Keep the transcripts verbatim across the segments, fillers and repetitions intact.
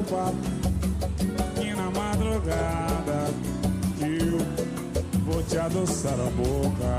papo, que na madrugada eu vou te adoçar a boca.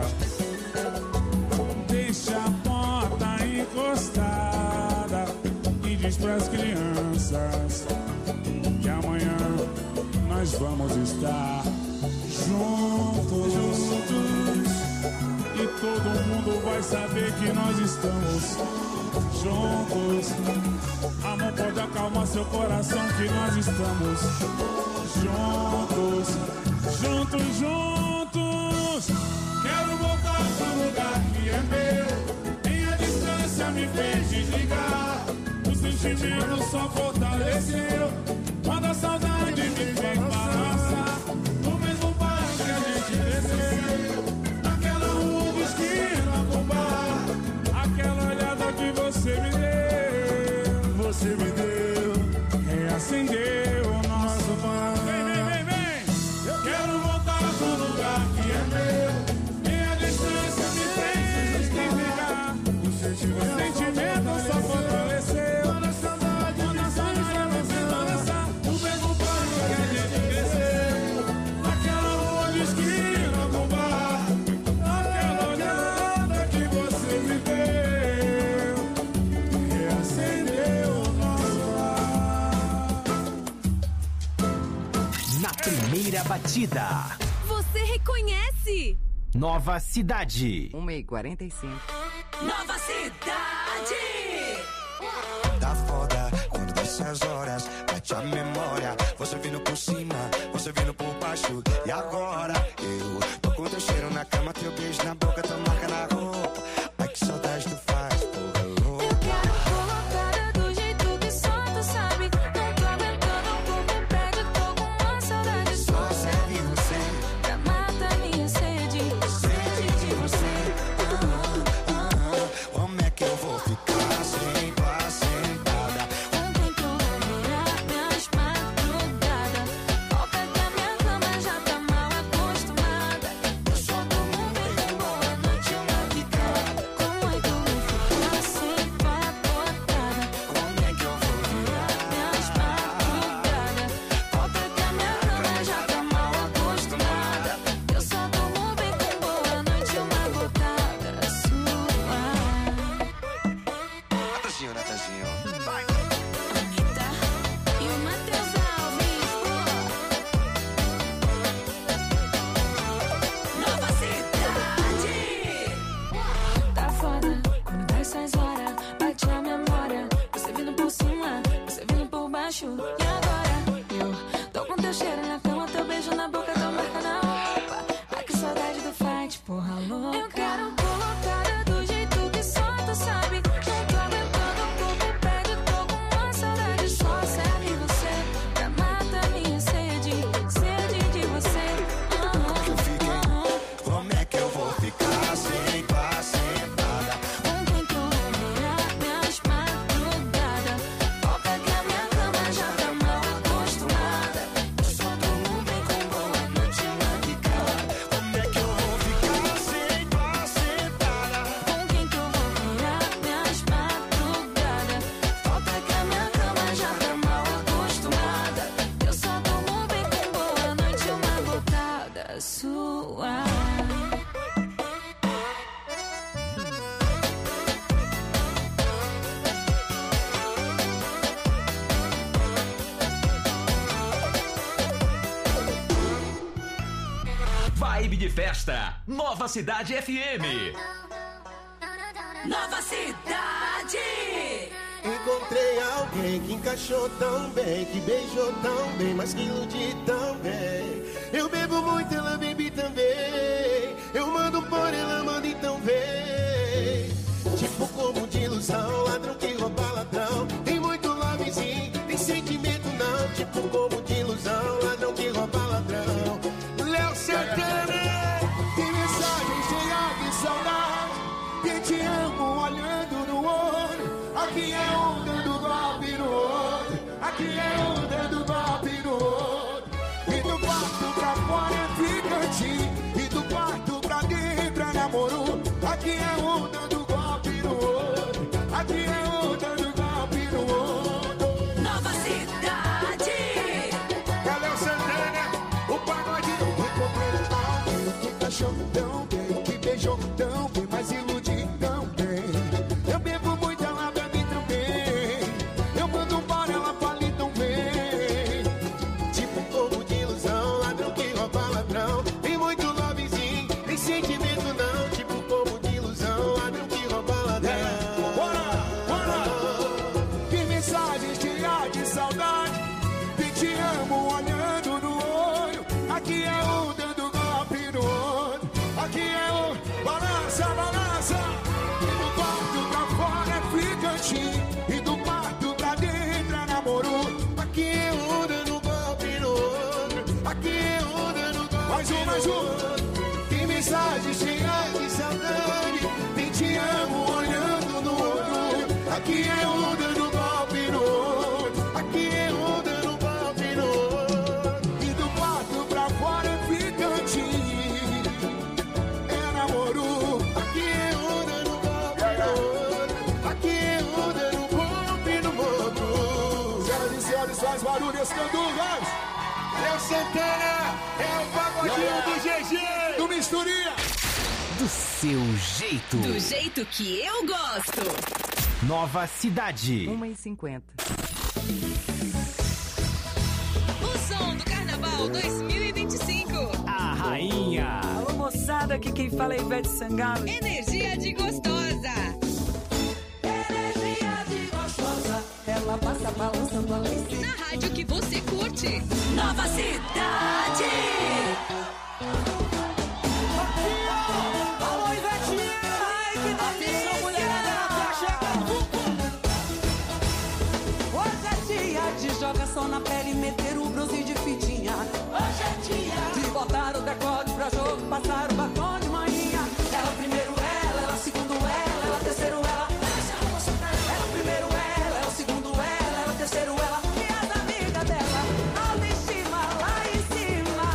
Deixa a porta encostada e diz pras crianças que amanhã nós vamos estar juntos, juntos, e todo mundo vai saber que nós estamos juntos. Amor, pode acalmar seu coração que nós estamos juntos, juntos, juntos. Quero voltar pro lugar que é meu, e a distância me fez desligar. O sentimento só fortaleceu quando a saudade me fez balançar. No mesmo bairro que a gente desceu, naquela rua de esquina com bar, aquela olhada que você me deu, você me deu, reacendeu o nosso mar. Vem, vem, vem, vem. Eu quero voltar pro lugar que é meu, e a distância me fez desligar. O sentimento só fortaleceu quando a saudade me fez balançar. No mesmo bairro que a gente cresceu, naquela rua de esquina com bar, aquela olhada que você me deu, reacendeu o nosso lar. Na primeira batida, você reconhece? Nova Cidade. uma e quarenta e cinco. Nova Cidade! Tá foda quando desce as horas, bate a memória. Você vindo por cima, você vindo por baixo. E agora eu tô com teu cheiro na cama, teu beijo na boca, tua marca na roupa. Ai que saudade tu faz, porra louca. Eu quero colocada do jeito que só tu sabe. Não tô aguentando o corpo pede, tô com uma saudade. Só serve você pra matar minha sede, sede de você. Ah, ah, ah. Como é que eu vou ficar sem tua sentada? Ontem que eu vou virar minhas madrugadas. Ao pegar minha cama já tá mal acostumada. Eu só tomo um beijo, boa noite, uma picada. Como é que eu vou ficar sem tua botada? Como é que eu vou virar Minhas madrugadas. Ao pegar minha cama já tá mal acostumada. Eu só tomo bem com boa noite, uma botada sua. Natazinho, Natazinho. Anitta e o Matheus Alves, Nova Cidade! tá foda quando dá essas horas, bate a memória. Você vindo por cima, você vindo por baixo. E agora eu tô com teu cheiro na cama, teu beijo na boca, tua marca na roupa. Ai que saudade do fight, porra louca. Eu quero colocada do jeito que só tu sabe. Não tô aguentando o corpo pede, tô com uma saudade. Só serve você pra matar minha sede, sede de você. Ah, Eu fiquei. ah, Como é que eu vou ficar sem tua sentada? Ontem que eu vou virar minhas madrugadas. Ao pegar minha cama já tá mal acostumada. Eu só tomo bem com boa noite, uma picada. Como é que eu vou ficar sem tua sentada? Com quem que eu vou virar minhas madrugadas? Ao pegar minha cama já tá mal acostumada. Eu só tomo bem com boa noite, uma botada sua. Vibe de festa. Nova Cidade F M. Nova Cidade! Encontrei alguém que encaixou tão bem, que beijou tão bem, mas que ilude tão bem. Eu bebo muito, ela bebe também. Eu mando por ela, manda então vem. Tipo como de ilusão, ladrão que rouba ladrão. Tem muito lovezinho, tem sentimento não. Tipo como de ilusão, ladrão que rouba ladrão. Léo Santana, tem mensagem cheia de saudade. Que te amo olhando no olho. Aqui é um dando golpe no outro. Aqui é um dando golpe no outro. E do quarto pra fora é ficante. E do quarto pra dentro é namoro. Aqui é um dando golpe no outro. Aqui é um dando golpe no outro. Nova Cidade! te amo olhando no olho. Aqui é o dando golpe no outro. Aqui é o balança, balança. E do quarto pra fora é ficante. E do quarto pra dentro é namoro. Aqui é o dando golpe no outro. Aqui é o dando golpe mais um, mais um. no outro. Tem mensagem cheia de saudade. Tem te amo olhando no olho. Aqui é o dando golpe no outro. Aqui é o dando golpe no outro. E do quarto pra fora é ficante. É namoro. Aqui é o dando golpe no outro. Aqui é o dando golpe no outro. Senhoras e senhores, faz barulho esse Canduvas. Léo Santana é o pagodinho do G G. Do Misturinha. Do seu jeito. Do jeito que eu gosto. Nova Cidade. uma e cinquenta. O som do Carnaval dois mil e vinte e cinco. A rainha. Alô, moçada, aqui quem fala é Ivete Sangalo. Energia de gostosa. Energia de gostosa, ela passa balançando a lace. Na rádio que você curte. Nova Cidade. Alô, Ivetinha! Ai, que delícia, mulherada na faixa! Hoje é dia de jogação na pele, meter o bronze de fitinha. Hoje é dia de botar o decote pra jogo, passar o batom de manhinha. Ela primeiro ela, ela segundo ela, ela terceiro ela. Ela primeiro ela, ela segundo ela, ela terceiro ela. E as amigas dela, autoestima lá em cima.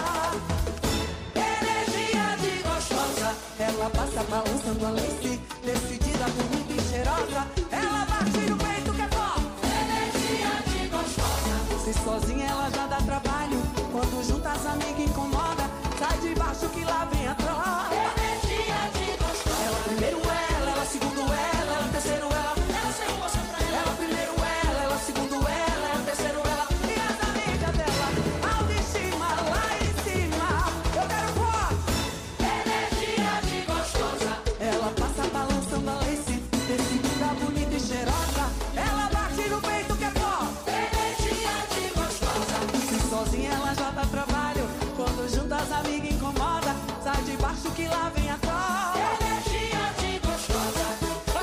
Energia de gostosa, ela passa balançando a lace, decidida, bonita e cheirosa. Ela bate no peito que é forte. Energia de gostosa, se sozinha ela já dá trabalho. Quando junta as amigas incomoda, sai de baixo que lá vem a troca. Energia de gostosa, ela primeiro ela, ela segundo ela, ela terceiro ela. Ela se mostra pra ela. Ela primeiro ela, ela segundo ela, ela terceiro ela. E as amigas dela, autoestima lá em cima. Eu quero forte. Energia de gostosa, ela passa balançando a lace, decidida, bonita e cheirosa. Ela bate no peito que é forte. Energia de gostosa, se sozinha ela já dá trabalho. Quando junta as amigas incomoda, sai de baixo que lá vem a troca. Energia de gostosa.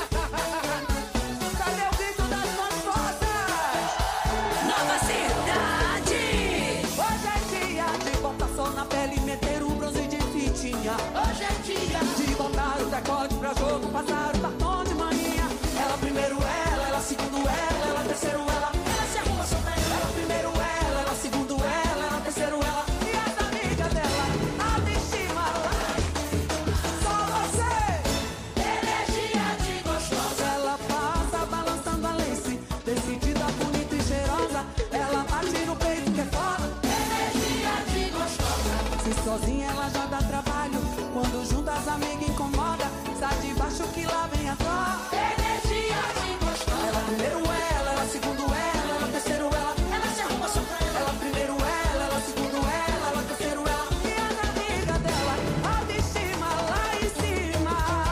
Cadê o grito das gostosas? Nova Cidade. Hoje é dia de botar sol na pele e meter o bronze de fitinha. Hoje é dia de botar o decote pra jogo, passar o batom de manhinha. Ela primeiro ela, ela segundo ela, ela terceiro ela. Ela se arruma só pra ela. Ela primeiro ela, ela segundo ela, ela terceiro ela. E as amigas dela, autoestima lá. Só você. Energia de gostosa, ela passa balançando a lace, decidida, bonita e cheirosa. Ela bate no peito que é foda. Energia de gostosa, se sozinha ela já dá trabalho. Quando junta as amigas incomoda, sai de baixo que lá vem a troca. Energia de gostosa, ela primeiro ela, ela segundo ela, ela terceiro ela. Ela se arruma só pra ela. Ela primeiro ela, ela segundo ela, ela terceiro ela. E as amigas dela, autoestima lá em cima.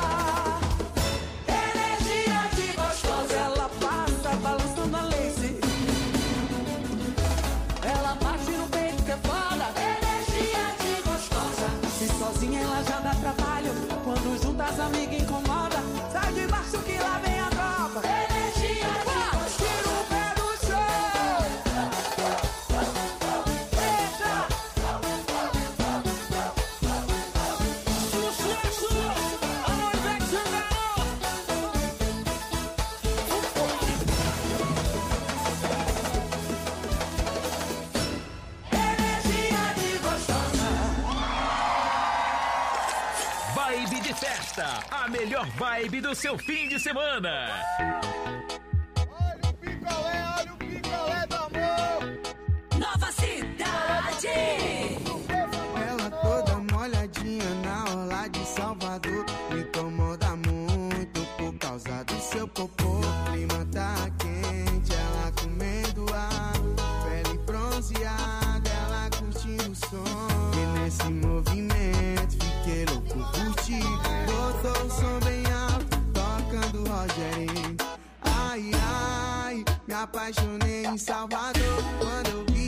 Energia de gostosa, ela passa balançando a lace. Ela bate no peito que é foda. Energia de gostosa, se sozinha ela já dá trabalho. Quando junta as amigas incomoda, sai de baixo que lá vem a tropa. Energia de gostosa, tira o pé do chão. Eita! Sucesso! Alô, Ivete Sangalo! Energia de gostosa. Vibe de festa. A melhor vibe do seu fim de semana. Olha o picolé, olha o picolé do amor. Nova Cidade. Ela toda molhadinha na orla de Salvador. Me incomoda muito por causa do seu popô. O clima tá quente, ela comendo ar. Pele bronzeada, ela curtindo o som. E nesse movimento fiquei louco por ti. Botou o som bem alto, tocando Rogerinho. Ai, ai, me apaixonei em Salvador quando eu vi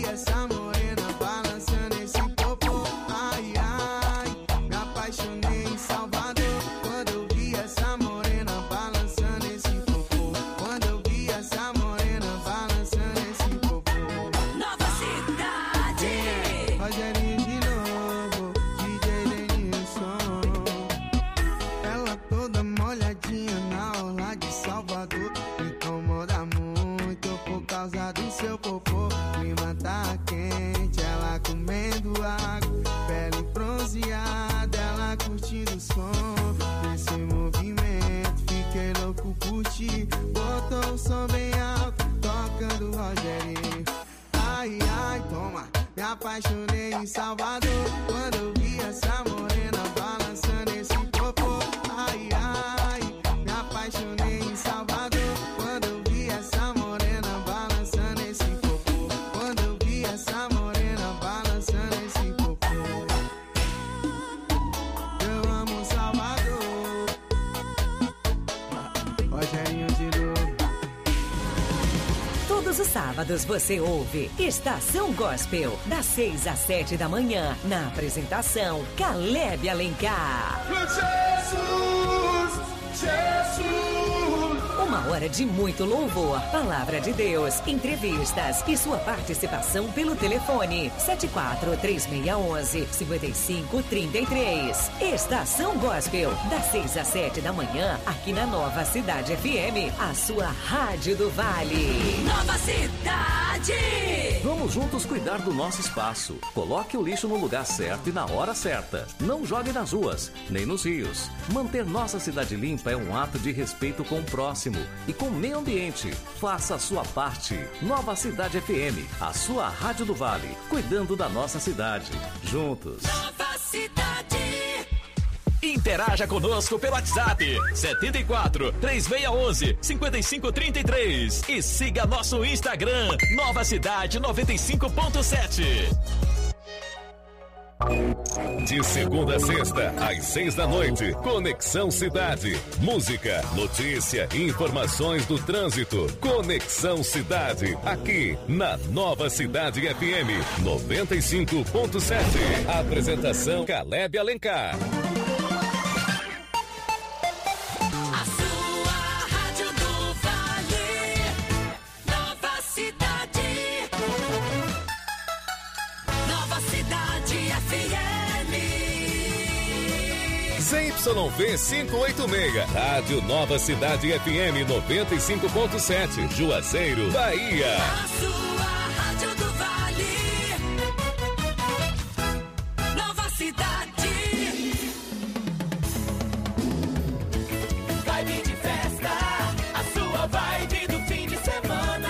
apaixonei em Salvador quando eu vi essa morena balançando esse popô. Ai, ai, me apaixonei em Salvador quando eu vi essa morena balançando esse popô. Quando eu vi essa morena balançando esse popô. Eu amo Salvador. Rogerinho de novo. Todos os sábados você ouve Estação Gospel, das seis às sete da manhã, na apresentação Caleb Alencar. Jesus, Jesus. Uma hora de muito louvor, palavra de Deus, entrevistas e sua participação pelo telefone sete quatro três seis um um cinco cinco três três. Estação Gospel, das seis às sete da manhã, aqui na Nova Cidade F M, a sua Rádio do Vale. Nova Cidade! Vamos juntos cuidar do nosso espaço. Coloque o lixo no lugar certo e na hora certa. Não jogue nas ruas, nem nos rios. Manter nossa cidade limpa é um ato de respeito com o próximo e com o meio ambiente. Faça a sua parte. Nova Cidade F M, a sua Rádio do Vale, cuidando da nossa cidade. Juntos. Nova Cidade! Interaja conosco pelo WhatsApp sete quatro três seis um um cinco cinco três três e siga nosso Instagram Nova Cidade noventa e cinco ponto sete. De segunda a sexta, às seis da noite, Conexão Cidade. Música, notícia e informações do trânsito. Conexão Cidade, aqui na Nova Cidade F M noventa e cinco ponto sete. Apresentação Caleb Alencar. A sua Rádio do Vale, Nova Cidade. Nova Cidade F M. Z Y V quinhentos e oitenta e seis, Rádio Nova Cidade F M noventa e cinco ponto sete, Juazeiro, Bahia. A sua Rádio do Vale, Nova Cidade. Vibe de festa, a sua vibe do fim de semana.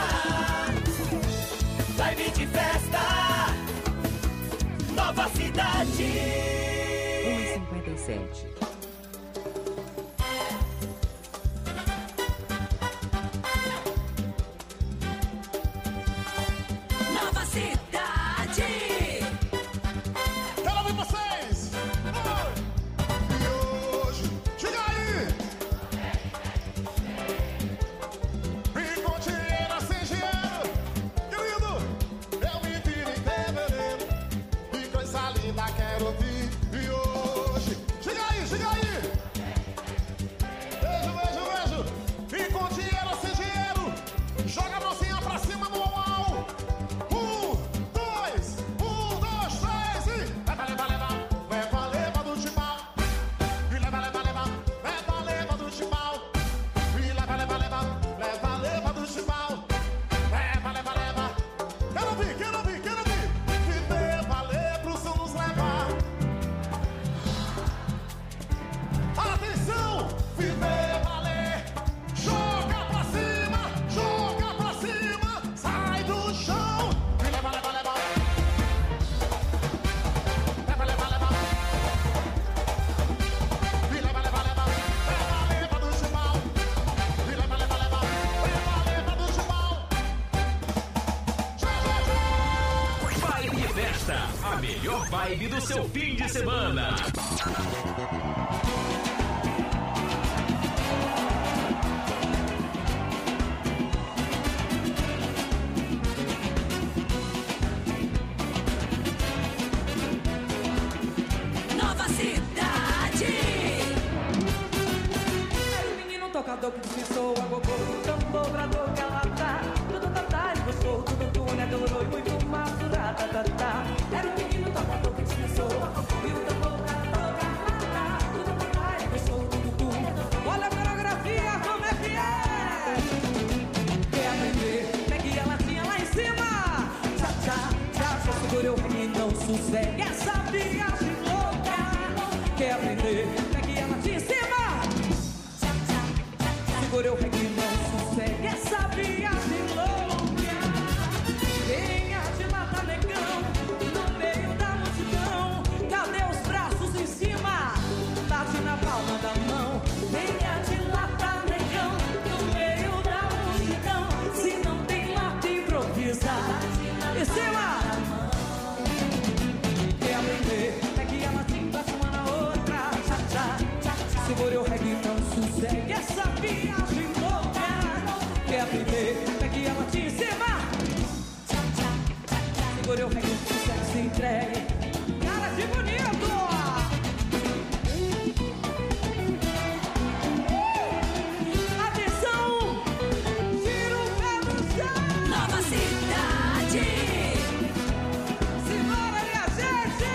Vibe de festa, Nova Cidade. um e cinquenta e sete. Nova Cidade. Quero ouvir vocês. E hoje, chega aí. Me conte era sem dinheiro. Querido, eu me viro em fevereiro. Que coisa linda, quero ouvir. E hoje, chega aí, chega aí. Beijo, beijo, beijo. Me conte era sem dinheiro. Joga a mãozinha pra cima no uau. Um, dois, um, dois, três e... Leva, leva, leva, leva, leva do chimbal. E leva, leva, leva, leva, leva do chimbal. E leva, leva, leva, leva, leva do chimbal. Leva, leva, leva. Quero ouvir, quero ouvir, quero ouvir. Que deva ler pro som nos levar. Atenção, viver, valer. Joga pra cima, joga pra cima. Sai do chão. E leva, leva, leva. Leva, leva, leva. E leva, leva, leva. Leva, leva do chimbal. E leva, leva, leva. Leva, leva do chimbal. Vibe de festa, a melhor vibe do seu fim de semana. Nova Cidade. Era o menino tocador que dispensou a gogô, tambor, brador, calata, tudo tatá, e gostou, tudo túnel, adorou e muito maturada, tatá. Era o menino tocador que dispensou a gogô, e o tambor, brador, calata, tudo tatá, e gostou, tudo túnel. Olha a coreografia, como é que é? Quer aprender? Pegue a latinha lá em cima. Tchá, tchá, tchá, só segura o rim, não sossegue essa viagem louca. Quer aprender? Pegue a latinha em cima. Segura o reggae, não sossegue essa viagem louca. Venha de mata, negão, Segure o requinte, que se entregue. Cara de bonito! Atenção! Tira o pé do chão! Nova Cidade! Simbora, minha gente!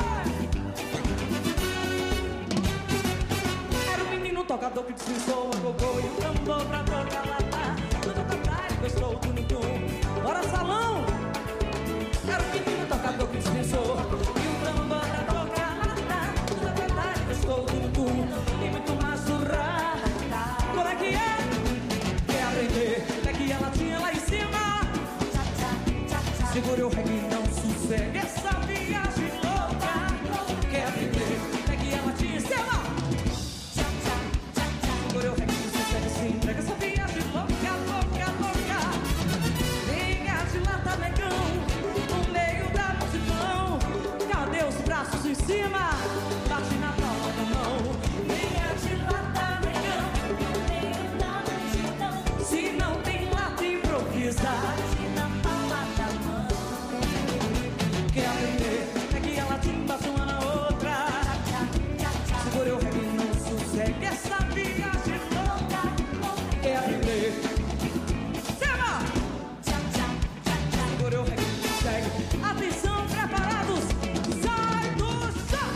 Era o menino tocador que dispensou a gogô e o tambor pra tocar lá tá. Tudo cantar e gostou do tum. Bora, salão! Era o menino tocador que dispensou e o tambor pra tocar lá tá. Tudo cantar e gostou do tum. E muito mais surrar. Como é que é? Quer aprender? É que ela tinha lá em cima. Segure o reggae, não sossegue essa viagem louca. Quer aprender? É que ela tinha em cima. Segure o reggae, não sossegue, se entrega essa viagem louca, louca, louca. Liga de lá, tá negão, no meio da multidão. Cadê os braços em cima? Bate na palma da mão. Liga de lá, tá negão, no meio da multidão. Se não tem lata, improvisa. Bate na palma da mão. Quer aprender? É que ela timba uma na outra. Segure o reggae, não sossegue essa viagem louca. Quer aprender? Sema! Segure o reggae, não segue. Atenção, preparados? Sai do chão!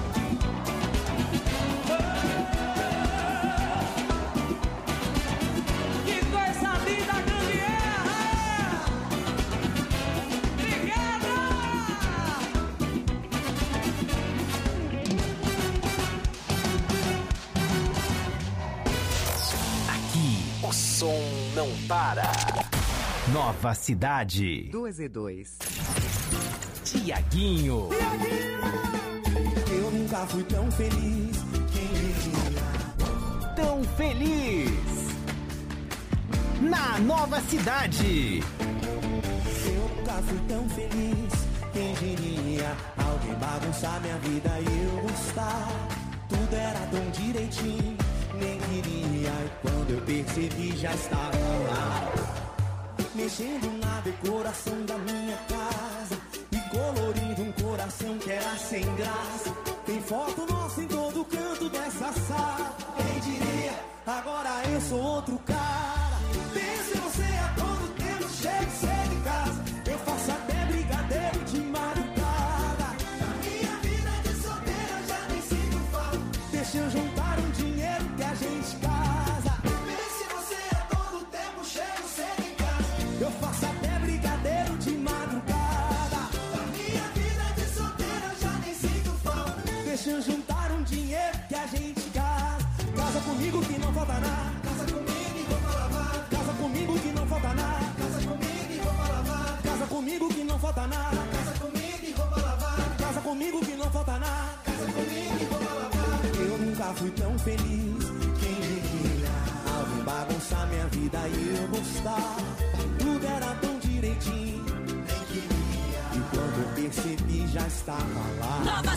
Que coisa linda, Gambiarra! Obrigada! Aqui, o som não para. Nova Cidade. Duas e dois. Tiaguinho. Eu nunca fui tão feliz. Quem diria? Tão feliz. Na Nova Cidade. Eu nunca fui tão feliz. Quem diria? Alguém bagunçar minha vida e eu gostar. Tudo era tão direitinho. Nem queria. E quando eu percebi já estava lá. Mexendo na decoração da minha casa e colorindo um coração que era sem graça. Tem foto nossa em todo canto dessa sala. Quem diria? Agora eu sou outro cara. Pense você a todo tempo, chego cedo em casa. Eu faço até brigadeiro de madrugada. Na minha vida de solteira eu já nem sinto falta. Deixa eu juntar um dinheiro que a gente casa. Pense você a todo tempo, chego cedo em casa. Eu faço até brigadeiro de madrugada. Na minha vida de solteira eu já nem sinto falta. Deixa eu juntar um dinheiro que a gente casa. Casa comigo que não falta nada. Casa comigo e roupa lavar. Casa comigo que não falta nada. Casa comigo e roupa lavar. Casa comigo que não falta nada. Casa comigo e roupa lavar. Casa comigo que não falta nada. Casa comigo e roupa lavar. Eu nunca fui tão feliz. Quem diria? Alguém bagunçar minha vida e eu gostar. Tudo era tão direitinho. Nem queria. E quando eu percebi já estava lá. Nova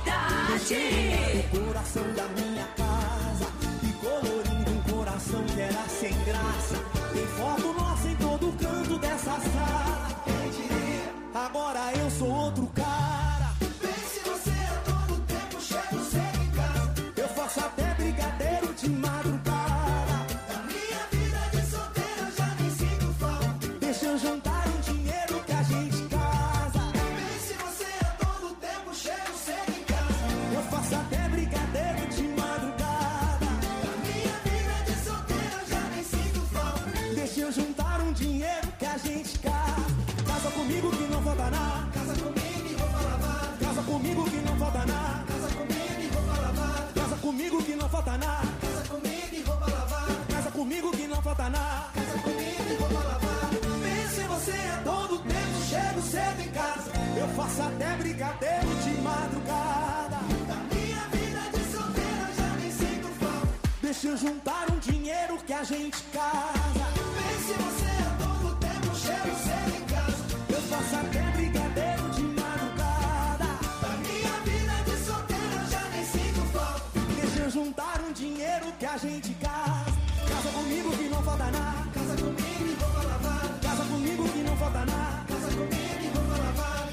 Cidade! O coração da minha casa e colorindo um coração que era sem graça. Tem foto nossa em todo canto dessa sala. Quem diria? Agora eu sou outro cara. Pense você a todo tempo, chego cedo em casa. Eu faço até brigadeiro de madrugada. Da minha vida de solteiro eu já nem sinto falta. Deixa eu juntar um dinheiro que a gente casa. Pense você a todo tempo, chego cedo em casa. Eu faço até brigadeiro de madrugada. Da minha vida de solteiro eu já nem sinto falta. Deixa eu juntar um dinheiro que a gente casa. Casa comigo que não falta nada. Casa comigo e roupa lavar. Casa comigo que não falta nada. Casa comigo e roupa lavar. Casa comigo que não falta nada. Casa comigo e roupa lavar. Casa comigo que não falta nada. Casa comigo e roupa lavar. Pense você a todo tempo, chego cedo em casa. Eu faço até brigadeiro de madrugada. Da minha vida de solteira já nem sinto falta. Deixa eu juntar um dinheiro que a gente casa. Pense você a todo tempo, chego cedo em casa. Eu faço até brigadeiro de madrugada. Da minha vida de solteira eu já nem sinto falta. Deixa eu juntar um dinheiro que a gente casa. Casa comigo que não falta nada. Casa comigo e roupa lavar. Casa comigo que não falta nada. Casa comigo e roupa lavar.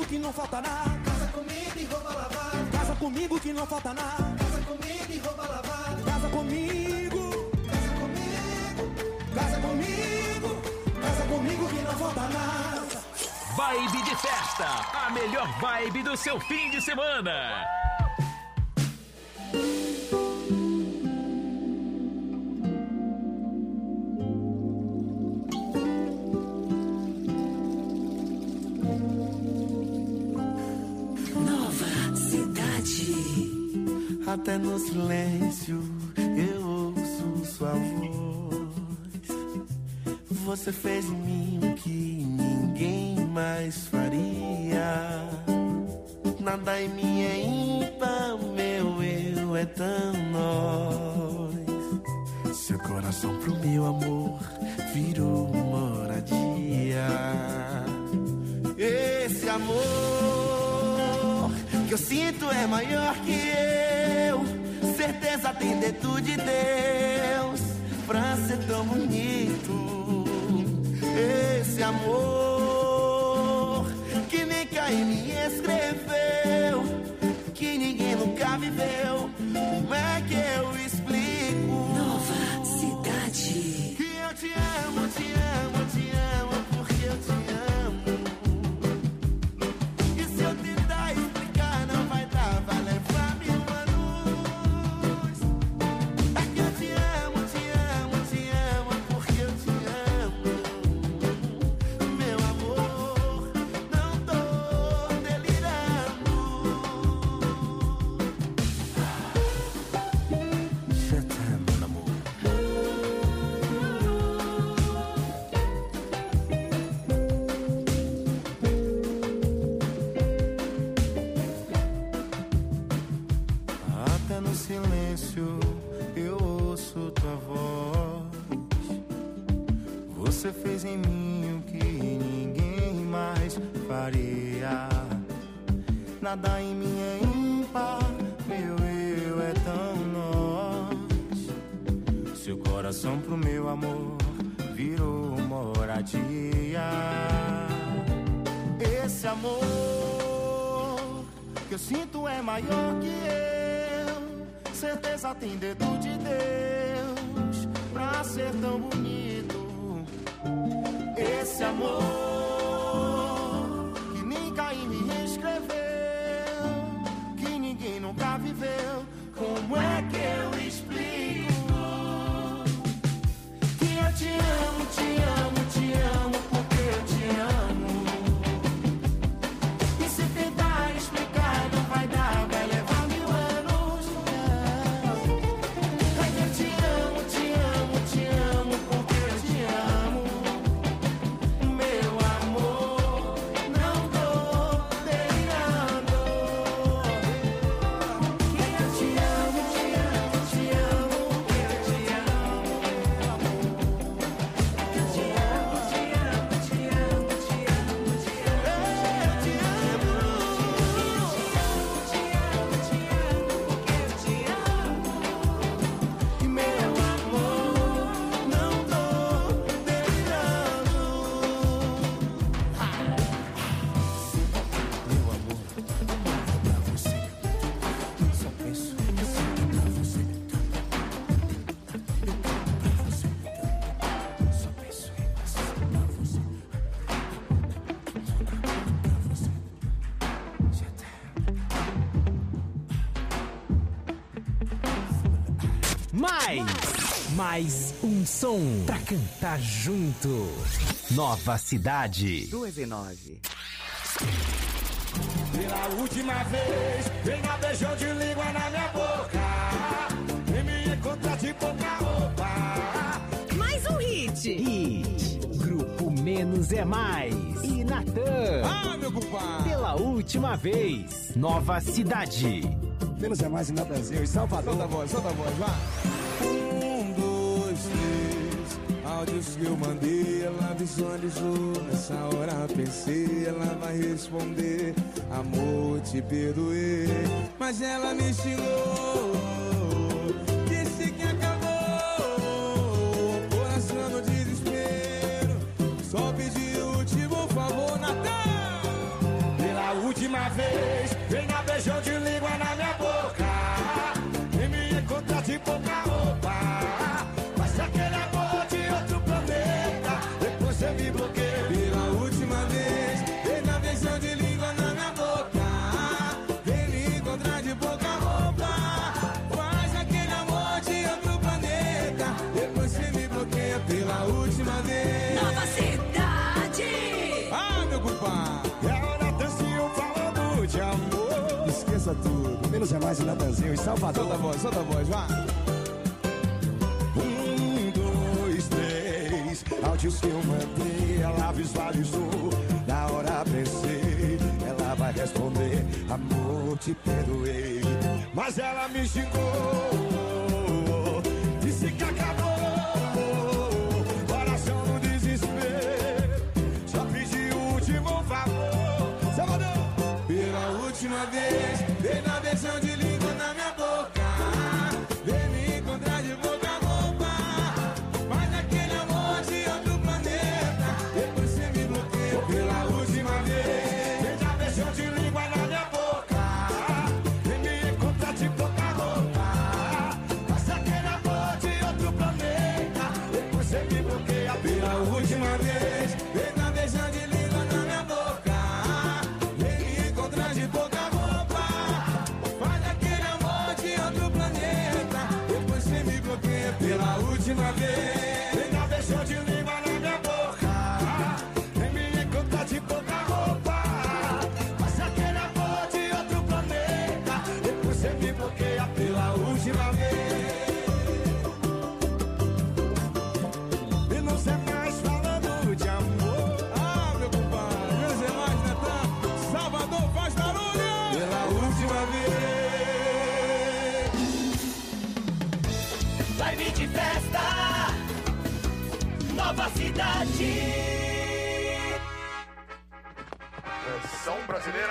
que não falta nada. Casa comigo e roupa lavada. Casa comigo que não falta nada. Casa comigo e roupa lavada. Casa comigo. Casa comigo. Casa comigo. Casa comigo que não falta nada. Vibe de festa, a melhor vibe do seu fim de semana. Nova Cidade. Até no silêncio eu ouço sua voz. Você fez em mim o que ninguém mais faria. Nada em mim é ímpar, meu eu é tão nós. Seu coração pro meu amor virou moradia. Esse amor que eu sinto é maior que eu. Certeza tem dentro de Deus pra ser tão bonito. Esse amor que nem Caim escreveu, que ninguém nunca viveu. Como é que eu explico? Nova Cidade. Que eu te amo, te amo, te amo, porque eu te amo. E se eu tentar explicar não vai dar, vai levar mil anos. É que eu te amo, te amo, te amo, porque eu te amo. Meu amor, não tô delirando. Je t'aime, mon amor. Até no silêncio eu ouço tua voz. Você fez em mim o que ninguém mais faria. Nada em mim é ímpar, meu eu é tão nós. Seu coração pro meu amor virou moradia. Esse amor que eu sinto é maior que eu. Certeza tem dedo de Deus pra ser tão bonito. Esse amor que nem Caim me escreveu, que ninguém nunca viveu. Como é que eu explico? Que eu te amo, te amo, te amo, porque eu te amo. E se tentar explicar não vai dar, vai levar mil anos. É que eu te amo, te amo, te amo, porque eu te amo. Meu amor, não tô delirando. Que eu te amo, te amo, te amo, porque eu te amo. Eu te amo, te amo, te amo, te amo, te amo. Eu te amo. E meu amor, não tô delirando. Meu amor, pra você, só penso pra você. Pra você, só penso em você. Pra você, pra você. Já tá. Mais, mais um som pra cantar junto. Nova Cidade. Duas e nove. Pela última vez, venha beijão de língua na minha boca. E me encontrar de pouca roupa. Mais um hit. Hit. Grupo Menos é Mais. E Natan. Ah, meu compadre. Pela última vez. Nova Cidade. Menos é Mais em Brasil, em Salvador. Solta a voz, solta a voz, vai. Um, dois, três. Áudios que eu mandei, ela visualizou. Nessa hora pensei, ela vai responder. Amor, te perdoei. Mas ela me xingou. Disse que acabou. Coração no desespero. Só pedi o último favor, Natal. Pela última vez, venha beijão de língua na minha boca. E me encontrar de pouca roupa. Mas aquele amor de outro planeta, depois você me bloqueia. Pela última vez, venha beijão de língua na minha boca. Vem me encontrar de pouca roupa. Faz aquele amor de outro planeta, depois você me bloqueia pela última vez. Nova Cidade. Ah, meu compadre. É o Natanzinho falando de amor. Esqueça tudo, menos é mais o Natanzinho em Salvador. Solta a voz, solta a voz, vai. Um, dois, três, áudios que eu mandei, ela visualizou. Na hora pensei, ela vai responder: amor, te perdoei. Mas ela me xingou, disse que acabou. Coração no desespero, só pedi o último favor. Salvador! Pela última vez, vem na beijão de língua na minha boca. Vem me encontrar de boca a boca. Faz aquele amor de outro planeta, depois você me bloqueia pela última vez. Vem dar beijão de língua na minha boca. Vem me encontrar de boca a boca. Faz aquele amor de outro planeta, depois você me bloqueia Pela última vez, vem na beijão de língua na minha boca. Vem me encontrar de boca a boca. Faz aquele amor de outro planeta, depois você me bloqueia pela última vez. Vem dar beijão de língua na minha boca. Vem me encontrar de boca a roupa. Faz aquele amor de outro planeta, depois você me bloqueia pela última vez. E não sei mais falando de amor. Ah, meu compadre, meus irmãos, Natan, Salvador faz barulho! Pela última vez. Live de festa, Nova Cidade. Versão brasileira.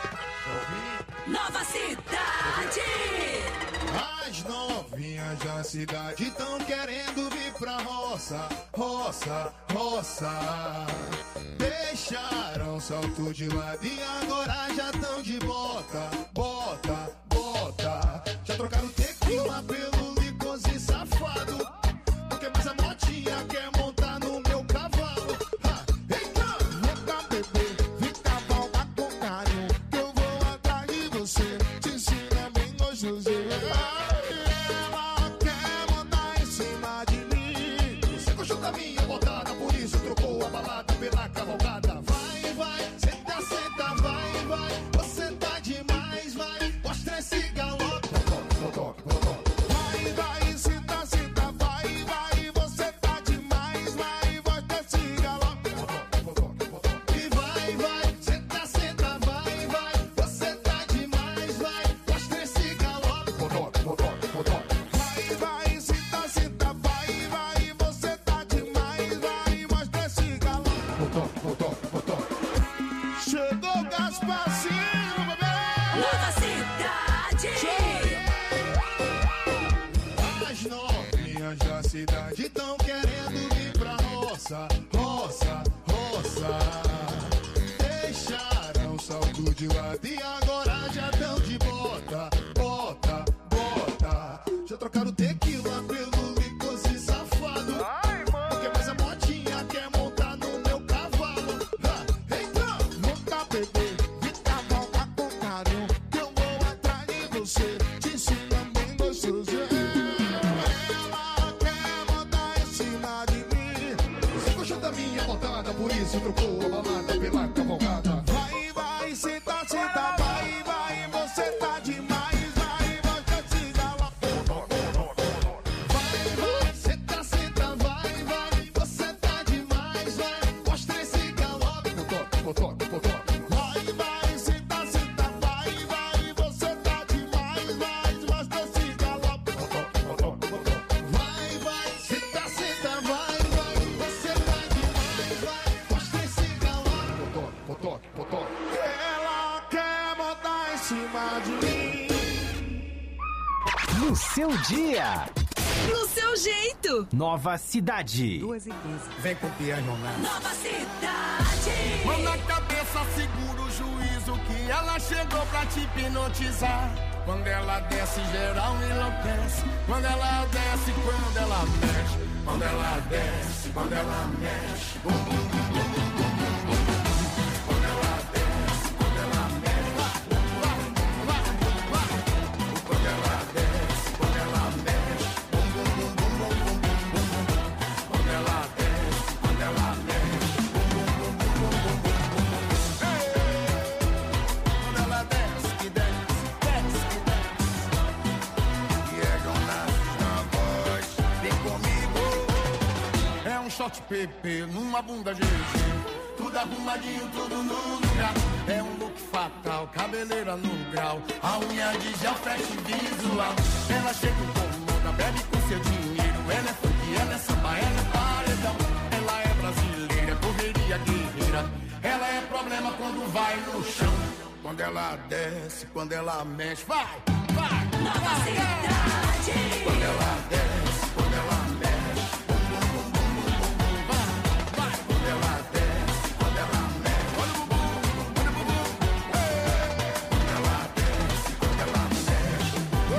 Nova Cidade. As novinhas da cidade tão querendo vir pra roça, roça, roça. Deixaram salto de lado e agora já tão de bota, bota, bota. Já trocaram tequila pelo licose safado. Não quer mais a motinha, quer montar no meu cavalo. Ha, eita! Vem cá, bebê, vem cavalgar com carinho, que eu vou atrás de você, te ensina bem gostoso. Ela quer mandar em cima de mim. Você gostou da minha botada, por isso trocou a balada pela cavalgada. Vai, vai, senta, senta, vai, vai. Você tá demais, vai. Mostra esse galope. Vai, vai, senta, senta, vai, vai. Você tá demais, vai. Mostra esse galope. E vai, vai, senta, senta, vai, vai. Você tá demais, vai. Mostra esse galope. Vai, vai, senta, senta, vai, vai. Você tá demais, vai. Mostra esse galope. Chegou Gasparzinho, bebê. Nova Cidade. As novinhas da cidade tão querendo vir pra roça, roça, roça. Deixaram o salto de lado e agora já tão de bota, bota, bota. Já trocaram tequila pelo licose safado. Não quer mais a motinha, quer montar no meu cavalo. Ha, então, monta bebê, vem cavalgar com carinho, que eu vou atrás de você, te ensina bem gostoso. Ela quer mandar em cima de mim. Você gostou da minha botada, por isso trocou a balada pela cavalgada. Vai, vai, senta, senta, vai, vai. Você tá demais, vai, mostra esse galope. Vai, vai, senta, senta, vai, vai. Você tá demais, vai, mostra esse galope. Vai, vai, senta, senta, vai, vai. Você tá demais, vai, mostra esse galope. Vai, vai, senta, senta, vai, vai. Você tá demais, vai, mostra esse galope. Ela quer mandar em cima de mim. No seu dia. No seu jeito. Nova Cidade. Duas e quinze. Vem com o piano, né? Nova Cidade. Mão na cabeça, segura o juízo que ela pra te hipnotizar. Quando ela desce, geral enlouquece. Quando ela desce, quando ela mexe. Quando ela desce, quando ela mexe. Bum, bum, bum, bum, bum, bum, bum, bum. Quando ela desce, quando ela mexe. Vai, vai, vai. Quando ela desce, quando ela mexe. Bum, bum, bum, bum, bum, bum, bum, bum. Quando ela desce, quando ela mexe. Bum, bum, bum, bum, bum, bum, bum, bum. Quando ela desce, que desce, desce, que desce. E é Jonas na voz. Vem comigo. É um shot P P numa bunda G G. Tudo arrumadinho, tudo no lugar. É um look fatal, cabeleira no grau. A unha de gel, flash visual. Ela chega e incomoda, bebe com seu dinheiro. Ela é funk, ela é samba, ela é paredão. Ela é brasileira, correria guerreira. Ela é problema quando vai no chão. Quando ela desce, quando ela mexe. Vai, vai, Nova Cidade. Quando ela desce, quando ela mexe. Bum, bum, bum, bum, bum, bum, bum. Vai, vai. Quando ela desce, quando ela mexe. Olha o bumbum, olha o bumbum. Ei. Quando ela desce, quando ela mexe. Oh,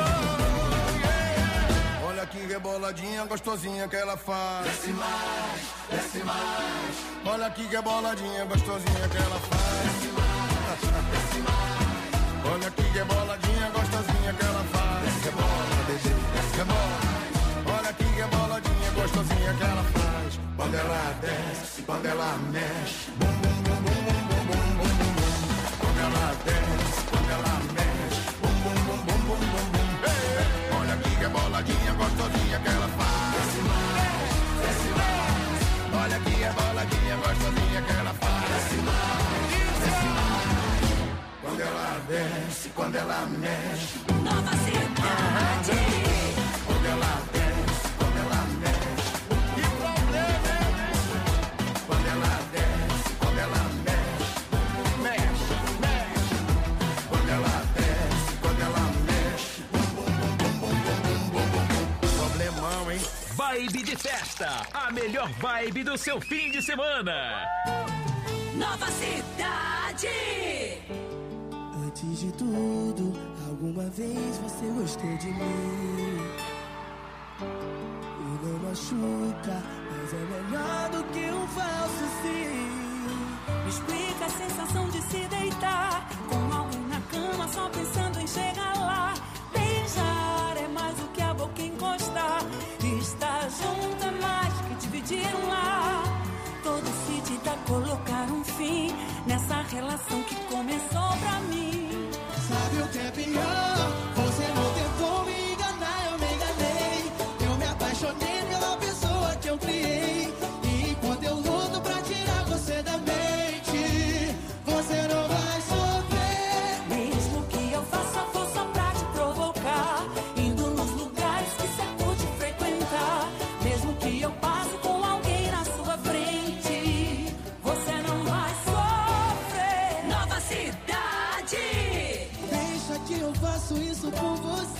yeah. Olha que reboladinha gostosinha que ela faz. Desce mais, desce mais. Olha que reboladinha gostosinha que ela faz. Desce mais, desce mais. Olha que reboladinha gostosinha que ela faz. Rebola, bebê, rebola. Olha que reboladinha gostosinha que ela faz. Quando ela desce, quando ela mexe. Bum, bum, bum, bum, bum, bum, bum, bum, bum. Quando ela desce, quando ela mexe. Bum, bum, bum, bum, bum, bum, bum. Ei, olha que reboladinha gostosinha que ela faz. Desce mais, desce mais. Olha que reboladinha gostosinha que ela faz. Desce mais, desce mais. Quando ela desce, quando ela mexe. Nova Cidade. Quando ela desce, quando ela mexe. Que problema, hein? Quando ela desce, quando ela mexe. Mexe, mexe. Quando ela desce, quando ela mexe. Bum, bum, bum, bum, bum, bum, bum, bum, bum. Problemão, hein? Vibe de festa, a melhor vibe do seu fim de semana. Nova Cidade. Antes de tudo, alguma vez você gostou de mim. E não machuca, mas é melhor do que um falso sim. Me explica a sensação de se deitar com alguém na cama só pensando em chegar lá. Beijar é mais do que a boca encostar. Estar junto é mais que dividir um lar. Todo se te dá colocar um fim nessa relação que começou pra mim. Sabe o que é pior? Você não tentou me enganar, eu me enganei. Eu me apaixonei pela pessoa que eu criei. E enquanto eu luto pra tirar você da mente, você não vai sofrer. Mesmo que eu faça força pra te provocar, indo nos lugares que você curte frequentar. Mesmo que eu passe com alguém na sua frente, você não vai sofrer. Nova Cidade. Deixa que eu faço isso por você.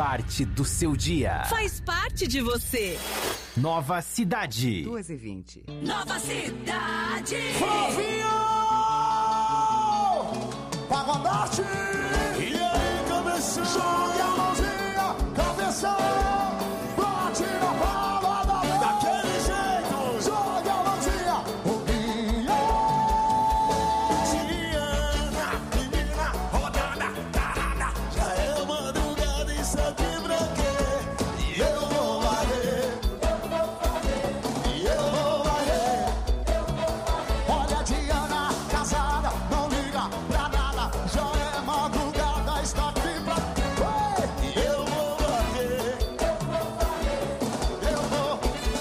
parte do seu dia. Faz parte de você. Nova Cidade. duas e vinte. Nova Cidade. Flavinho! Pagodarte! E aí, cabeção? Jogue a mãozinha, cabeção! Bate na palma da mão! Daquele jeito! Jogue a mãozinha! Rubinho! Diana, menina, rodada, tarada! Já é madrugada, isso aqui pra quê? E eu vou varrer! E eu vou varrer! Olha a Diana, casada, não liga pra nada! Já é madrugada, está aqui pra quê? E eu vou varrer! Eu vou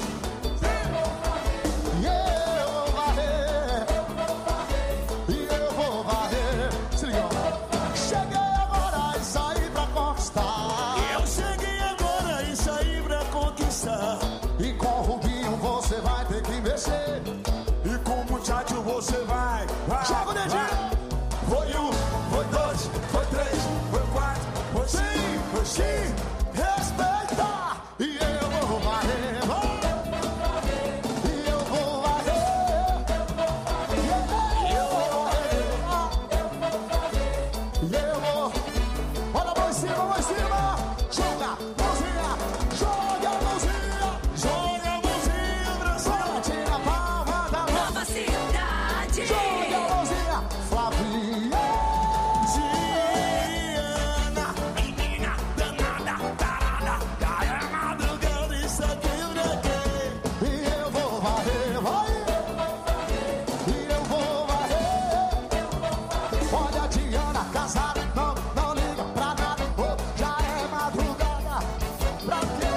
E eu vou varrer! E eu vou varrer! Se liga! Cheguei agora e saí pra conquistar! Eu cheguei agora e saí pra conquistar! E com o Rubinho você vai ter que mexer! E com o muchacho você vai! vai Joga o dedinho! Foi um, foi dois, foi três, foi quatro, foi cinco, foi cinco! Respeita! E eu vou varrer! E eu vou varrer! E eu vou varrer! E eu vou... Olha a mão em cima, a mão em cima! Joga a mãozinha! Joga a mãozinha! Joga a mãozinha pra cima! Bate na palma da mão! Nova Cidade. Joga a mãozinha! Flavinha! Diana, menina danada, tarada, já é madrugada, isso aqui pra quê? E eu vou varrer, vai! E eu vou varrer! Olha a Diana, casada, não, não liga pra nada, oh, já é madrugada, pra quê?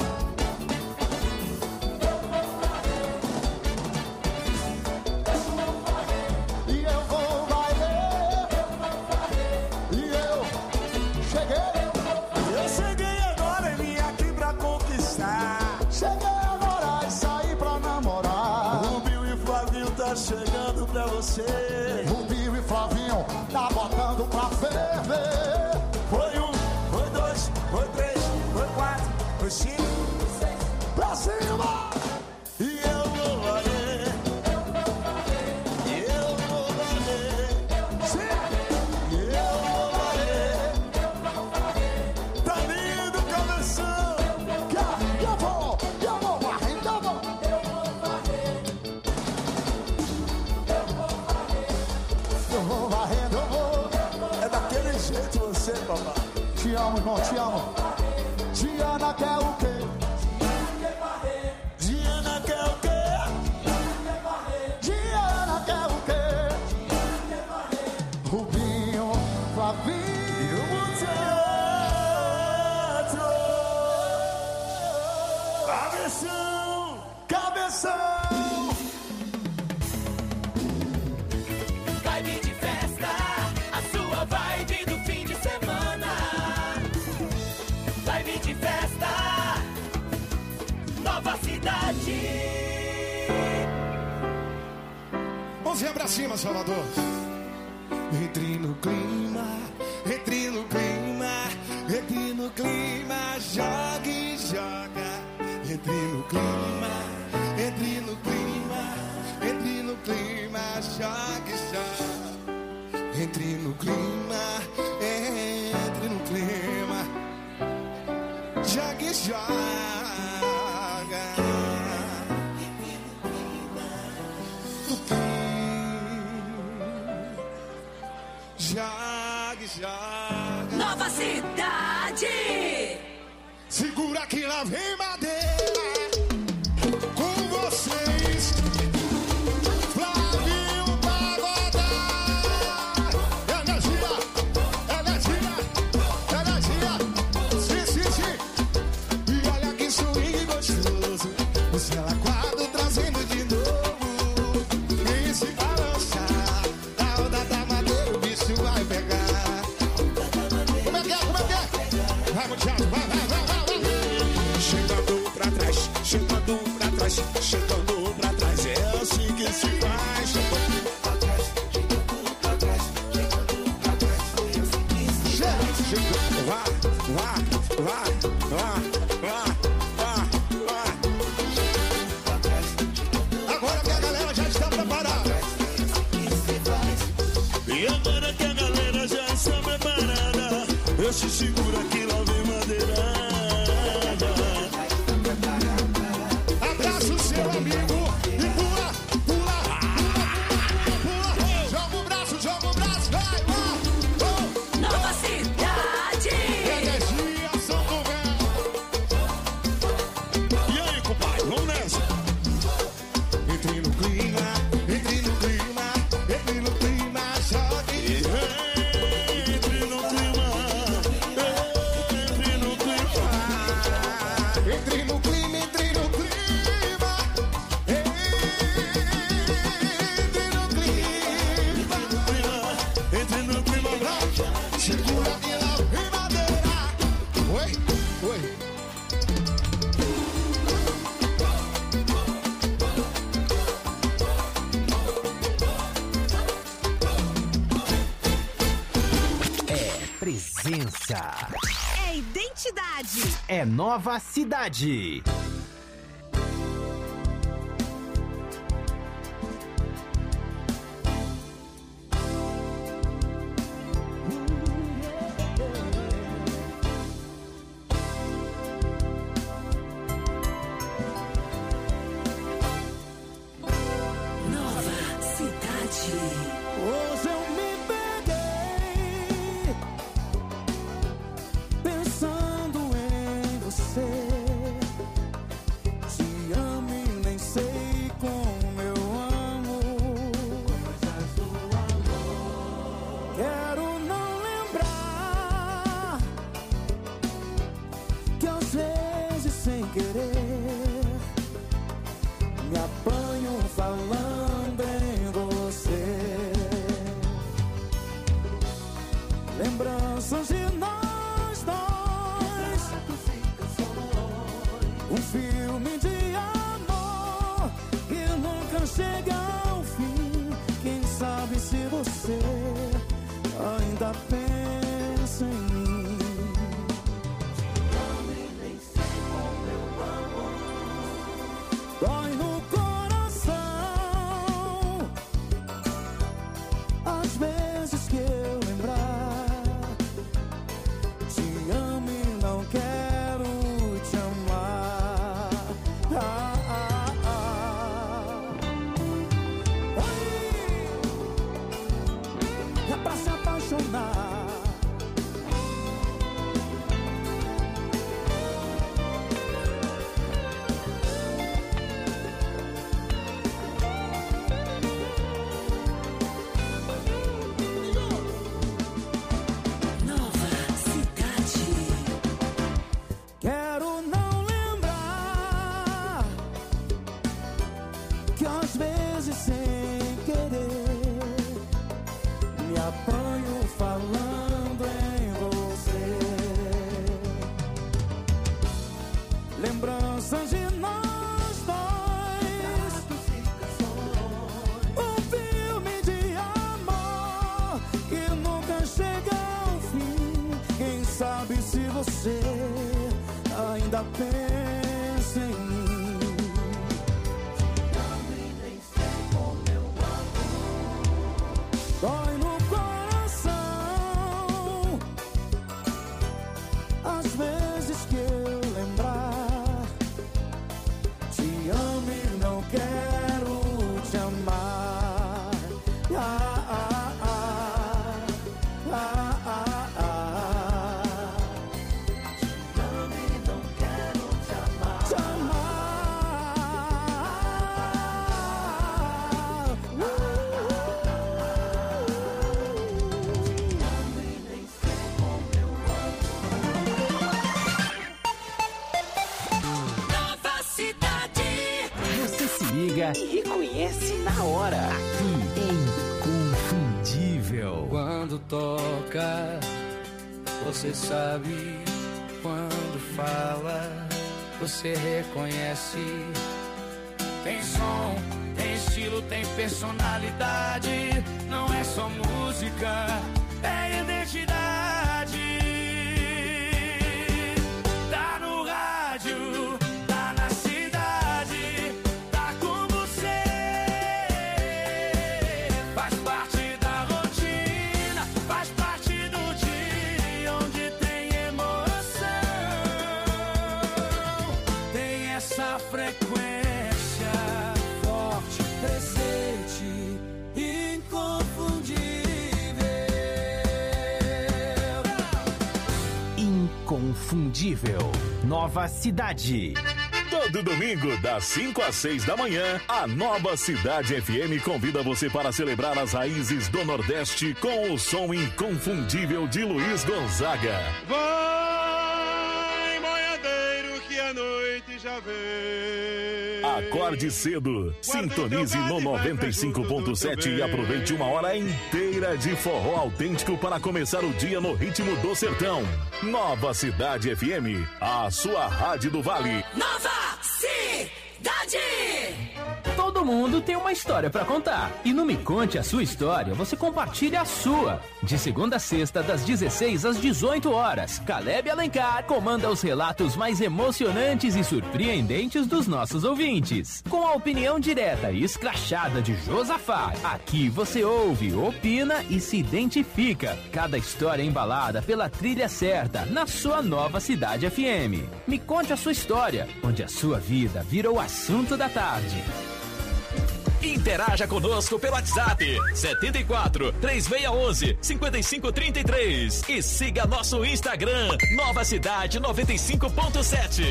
E eu vou varrer! E eu cheguei! Eu cheguei agora e vim aqui pra conquistar! Cheguei agora e saí pra namorar! Rubinho e Flavinho tá chegando pra você! Rubinho e Flavinho tá botando pra ferver! Foi um, foi dois, foi três, foi quatro, foi cinco, pra cima! E eu vou valer! E eu vou valer! Sim! E eu vou valer! Tá lindo, cabeção! Que eu vou, eu vou varrer, eu vou! Eu vou varrendo, eu vou! É daquele jeito você, papai! Te amo, irmão, te amo! Diana quer o quê? Diana quer o quê? Diana quer o quê? Rubinho, Flavinho, muchacho! Cabeção! Cabeção! Vibe de festa, a sua vibe do fim de semana. Vibe de festa, Nova Cidade. Mãozinha pra cima, Salvador. Entre no clima, entre no clima, entre no clima, joga e joga. Entre no clima, entre no clima, entre no clima, joga e joga. Entre no clima, entre no clima, joga e joga. Jogue, jogue. Nova Cidade. Segura que lá vem madeira. Com vocês, Flavinho Pagodar. Energia, energia, energia. Sim, sim, sim. E olha que swing gostoso. O céu aquado trazendo de novo. E se balançar, a onda da madeira o bicho vai pegar. Como é que é, como é que é? Vai, muchacho, vai, vai, vai, vai, vai. Chegando pra trás, chegando pra trás, chegando pra trás. É assim que se faz. Chegando pra trás, chegando pra trás, chegando pra trás. É assim que se faz. Chega, vai, vai, vai. ah, ah, ah, ah. Agora que a galera já está preparada. E agora que a galera já está preparada, eu te seguro aqui, lá vem madeirada. Abraça o seu amigo e pula, pula, pula, pula. Joga o braço, joga o braço, vai, vai. Nova Cidade. Energia, São Governo. E aí, compadre, vamos nessa. Entre no clima, entre no clima, entre no clima, jogue. Entre no clima, entre no clima. Entre no clima, entre no clima. Entre no clima. Entre no clima, vai. Segura de lá e madeira. Oi, oi. É presença. É identidade. É Nova Cidade. Nova Cidade. Hoje eu me peguei pensando em você. Te amo e nem sei como eu amo. Quero não lembrar que às vezes sem querer me apanho falando em você. Lembranças de nós dois, um filme de amor que nunca chega ao fim. Quem sabe se você ainda pensa em mim. Dói no coração às vezes que eu lembrar. Te amo e não quero te amar. Ah, ah, ah. Oi, é pra se apaixonar. Nova Cidade. Quero não lembrar que às vezes sem querer me apanho falando em você. Lembranças de nós dois, um filme de amor que nunca chega ao fim. Quem sabe se você ainda pensa em mim. Dói no coração às vezes que eu lembrar. Te amo e não quero te amar. Ah, ah, ah, ah, ah, ah. Te amo e não quero te amar. Te amar. Nova Cidade. Você se liga e reconhece na hora. Aqui é inconfundível. Quando toca, você sabe. Quando fala, você reconhece. Tem som, tem estilo, tem personalidade. Não é só música, é identidade. inconfundível. Nova Cidade. Todo domingo, das cinco às seis da manhã, a Nova Cidade F M convida você para celebrar as raízes do Nordeste com o som inconfundível de Luiz Gonzaga. Vai, boiadeiro, que a noite já vem. Acorde cedo, sintonize no noventa e cinco ponto sete e aproveite uma hora inteira de forró autêntico para começar o dia no ritmo do sertão. Nova Cidade F M, a sua rádio do Vale. Nova Cidade! Todo mundo tem uma história pra contar. E no Me Conte a Sua História, você compartilha a sua. De segunda a sexta, das dezesseis às dezoito horas, Caleb Alencar comanda os relatos mais emocionantes e surpreendentes dos nossos ouvintes. Com a opinião direta e escrachada de Josafá, aqui você ouve, opina e se identifica. Cada história embalada pela trilha certa, na sua Nova Cidade F M. Me Conte a Sua História, onde a sua vida vira o assunto da tarde. Interaja conosco pelo WhatsApp setenta e quatro, três seis um um, cinco cinco três três e siga nosso Instagram Nova Cidade noventa e cinco ponto sete.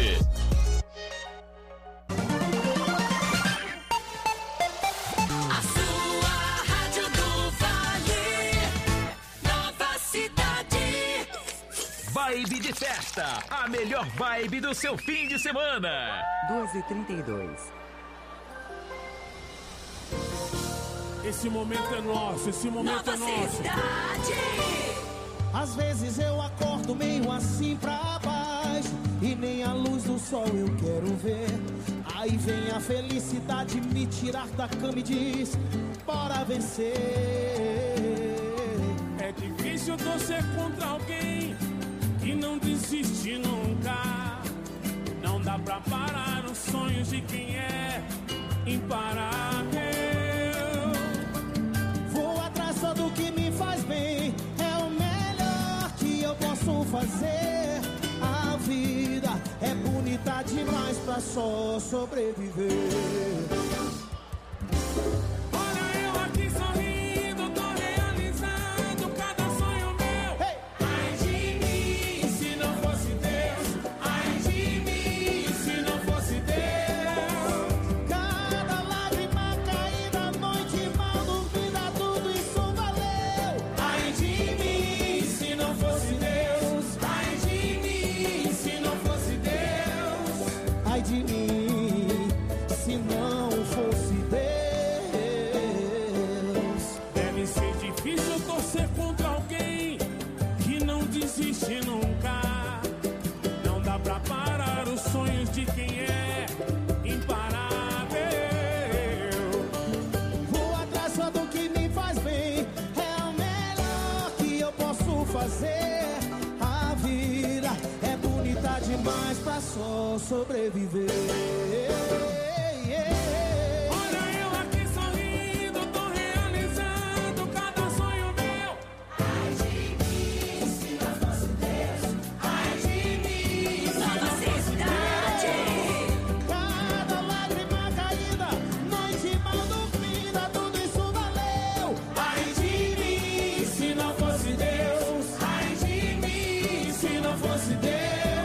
A sua rádio do Vale, Nova Cidade. Vibe de festa, a melhor vibe do seu fim de semana. duas e trinta e dois. Esse momento é nosso, esse momento Nova é nosso. Cidade. Às vezes eu acordo meio assim pra baixo e nem a luz do sol eu quero ver. Aí vem a felicidade me tirar da cama e diz: bora vencer. É difícil torcer contra alguém que não desiste nunca. Não dá pra parar os sonhos de quem é imparável. Vou atrás só do que me faz bem, é o melhor que eu posso fazer. A vida é bonita demais pra só sobreviver. Olha eu aqui sorrindo, tô realizando cada sonho meu. Hey! Ai de mim, se não fosse Deus. Ai de mim, se não fosse Deus. Cada lágrima caída, noite mal dormida, tudo isso valeu. Ai de mim, se não fosse Deus. Ai de mim, se não fosse Deus. Ai de mim, se não fosse Deus. Deve ser difícil torcer contra alguém que não desiste nunca. Não dá pra parar os sonhos de quem é imparável. Vou atrás só do que me faz bem, é o melhor que eu posso fazer. A vida é bonita demais pra só sobreviver. Olha eu aqui sorrindo, tô realizando cada sonho meu. Ai de mim, se não fosse Deus. Ai de mim, se não fosse Deus. Cada lágrima caída, noite mal dormida, tudo isso valeu. Ai de mim, se não fosse Deus. Ai de mim, se não fosse Deus.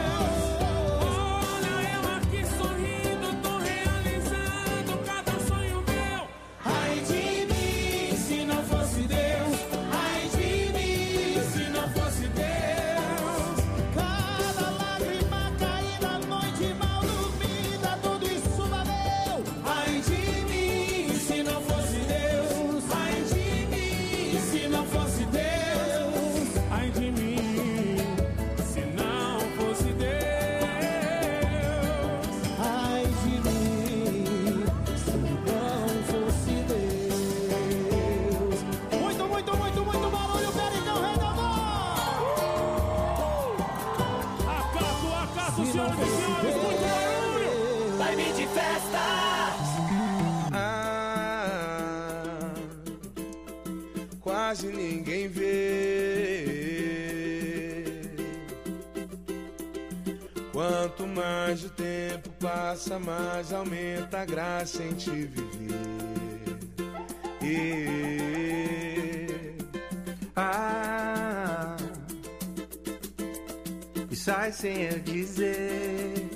Olha eu aqui sorrindo, tô realizando cada sonho meu. Ai de mim, se não fosse Deus. Ai de mim, se não fosse Deus. Cada lágrima caída, noite mal dormida, tudo isso valeu. Ai de mim, se não fosse Deus. Ai de mim, se não fosse Deus. Ai de mim, se não fosse Deus. Ai de mim, se não fosse Deus. Muito, muito, muito, muito barulho, Pericão Redondo! Acato, acato, senhoras e senhores, muito barulho! Vibe de festa. Ah, quase ninguém vê. Quanto mais o tempo passa, mais aumenta a graça em te viver. E, ah, e sai sem eu dizer.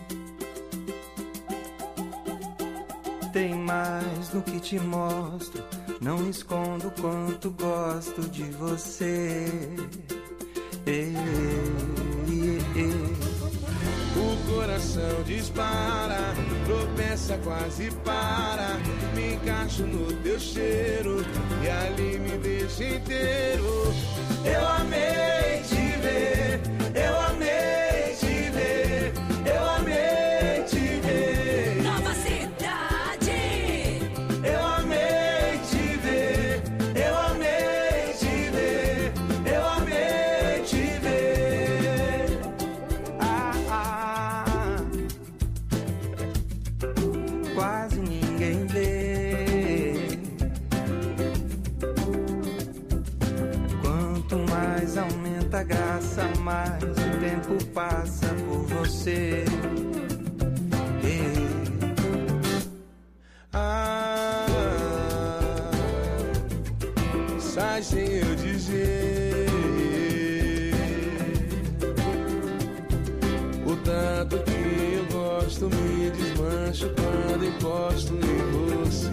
Tem mais no que te mostro, não escondo quanto gosto de você. Ei, ei, ei. O coração dispara, tropeça, quase para. Me encaixo no teu cheiro e ali me deixa inteiro. Eu amei te ver, eu amei te ver, eu amei te ver. Nova Cidade. Eu amei te ver, eu amei te ver, eu amei te ver. Ah, ah, quase ninguém vê. Quanto mais aumenta a graça, mais o tempo passa por você. Ei. Ah, sai sem eu dizer o tanto que eu gosto, me desmancho quando encosto em você.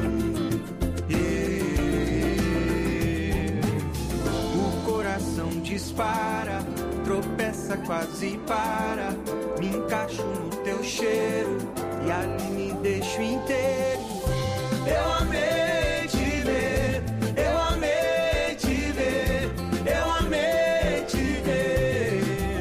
O coração dispara, tropeça, quase para. Me encaixo no teu cheiro e ali me deixo inteiro. Eu amei te ver, eu amei te ver, eu amei te ver.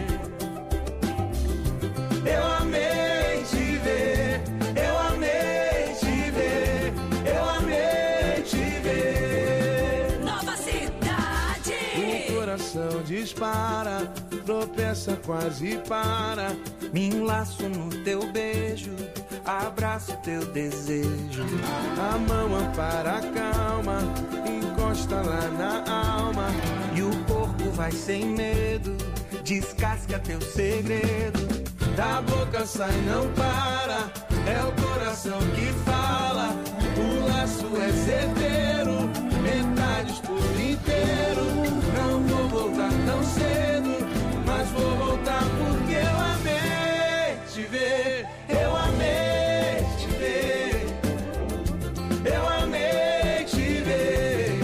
Eu amei te ver, eu amei te ver, eu amei te ver. Nova Cidade. O coração dispara, tropeça, quase para. Me enlaço no teu beijo, abraço teu desejo. A mão ampara, calma, encosta lá na alma. E o corpo vai sem medo, descasca teu segredo. Da boca sai, não para, é o coração que fala. O laço é certeiro, metades por inteiro. Não vou voltar tão cedo, mas vou voltar porque eu amei te ver. Eu amei te ver, eu amei te ver.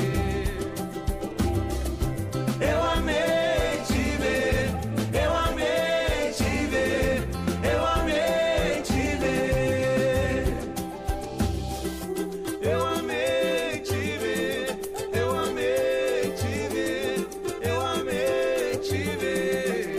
Eu amei te ver, eu amei te ver, eu amei te ver. Eu amei te ver, eu amei te ver, eu amei te ver.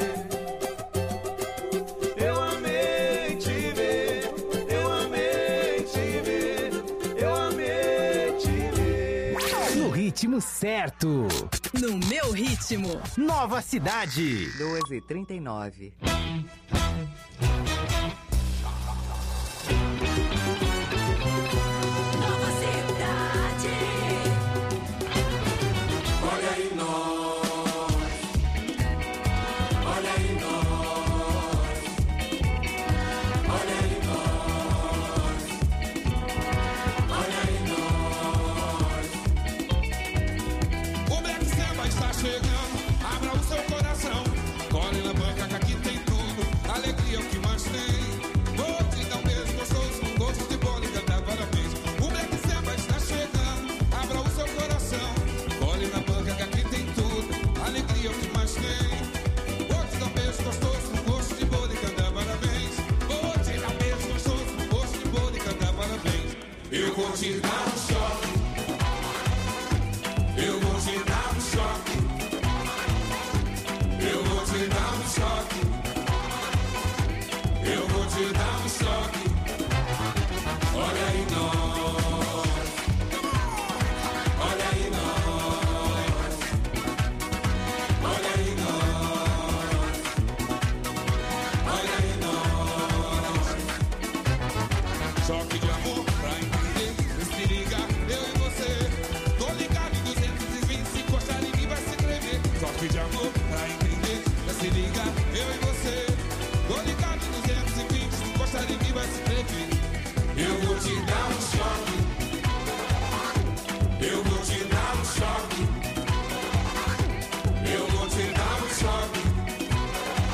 Eu amei te ver, eu amei te ver, eu amei te ver. No ritmo certo. No meu ritmo. Nova Cidade. doze e trinta e nove. Nova Cidade. Olha aí nós, olha aí nós, olha aí nós, olha aí nós. O Black Samba está chegando, abra o seu coração, colhe na banca que aqui tem tudo, alegria é o que mais tem. Vou te dar um beijo gostoso, gosto de bola e cantar parabéns. O Black Samba está chegando, abra o seu coração, colhe na banca que aqui tem tudo, alegria é o que mais tem. Vou te dar um beijo gostoso, gosto de bola e cantar parabéns. Vou te dar um beijo gostoso, gosto de bola e cantar parabéns. Eu vou te dar um choque, eu vou te dar um choque, eu vou te dar um choque, eu vou te dar um choque. Olha aí nós, olha aí nós, olha aí nós, olha aí nós. Choque de amor pra entender, se liga, eu e você. Tô ligado em duzentos e vinte, se encostar em mim vai se tremer. Choque de amor pra entender, se liga, eu e você. Tô ligado em duzentos e vinte, se encostar em mim vai se tremer. Eu vou te dar um choque, eu vou te dar um choque, eu vou te dar um choque,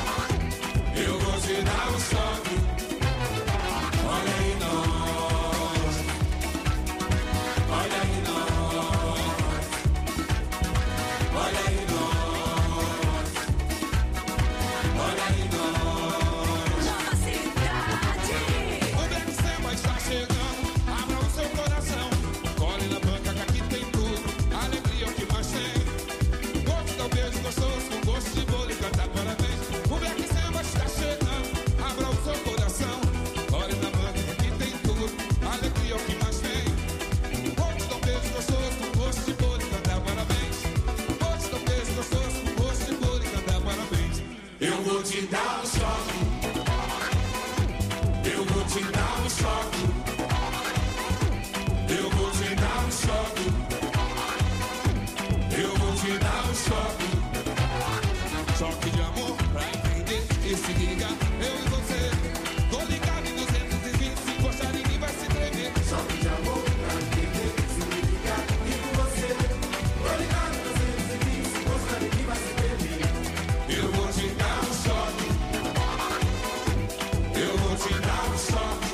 dar um choque. Eu vou te dar um choque. Eu vou te dar um choque. Eu vou te dar um choque. Choque de amor pra entender e se liga. Eu e você, tô ligado em duzentos e vinte. Se encostar ninguém vai se tremer. Choque de amor pra entender, se liga. E com você, tô ligado em duzentos e vinte. Se encostar ninguém vai se tremer. Eu vou te dar um choque. Eu vou te dar um choque.